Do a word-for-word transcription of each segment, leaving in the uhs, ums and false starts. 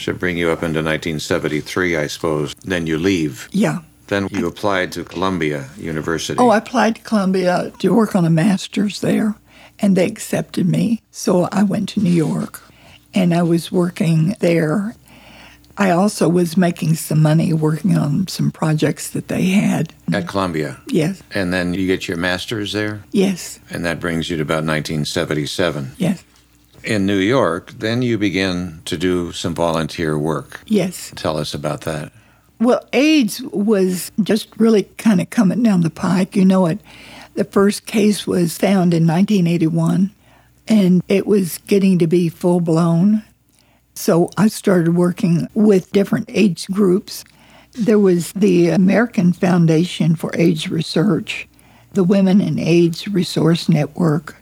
Should bring you up into nineteen seventy-three, I suppose. Then you leave. Yeah. Then you applied to Columbia University. Oh, I applied to Columbia to work on a master's there, and they accepted me. So I went to New York, and I was working there. I also was making some money working on some projects that they had. At Columbia? Yes. And then you get your master's there? Yes. And that brings you to about nineteen seventy-seven. Yes. In New York, then you begin to do some volunteer work. Yes. Tell us about that. Well, AIDS was just really kind of coming down the pike. You know it. The first case was found in nineteen eighty-one, and it was getting to be full-blown. So I started working with different AIDS groups. There was the American Foundation for AIDS Research, the Women in AIDS Resource Network.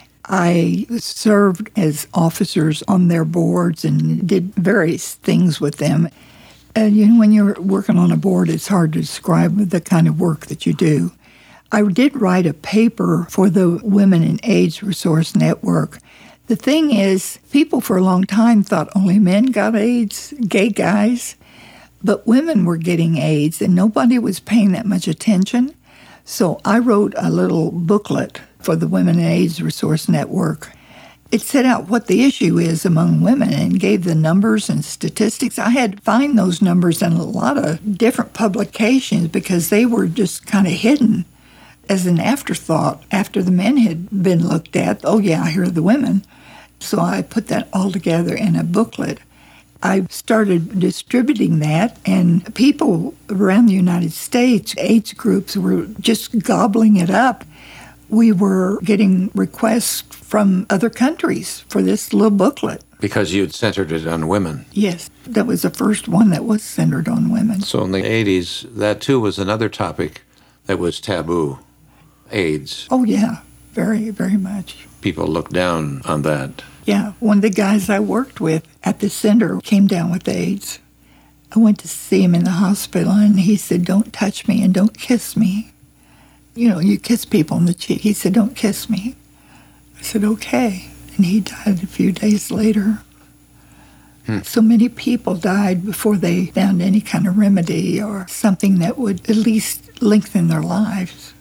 I served as officers on their boards and did various things with them. And you know, when you're working on a board, it's hard to describe the kind of work that you do. I did write a paper for the Women in AIDS Resource Network. The thing is, people for a long time thought only men got AIDS, gay guys, but women were getting AIDS, and nobody was paying that much attention. So I wrote a little booklet for the Women in AIDS Resource Network. It set out what the issue is among women and gave the numbers and statistics. I had to find those numbers in a lot of different publications because they were just kind of hidden as an afterthought after the men had been looked at. Oh, yeah, here are the women. So I put that all together in a booklet. I started distributing that, and people around the United States, AIDS groups, were just gobbling it up. We were getting requests from other countries for this little booklet. Because you'd centered it on women. Yes, that was the first one that was centered on women. So in the eighties, that too was another topic that was taboo, AIDS. Oh, yeah, very, very much. People looked down on that. Yeah, one of the guys I worked with at the center came down with AIDS. I went to see him in the hospital, and he said, "Don't touch me and don't kiss me. You know, you kiss people on the cheek." He said, "Don't kiss me." I said, "Okay." And he died a few days later. Hmm. So many people died before they found any kind of remedy or something that would at least lengthen their lives.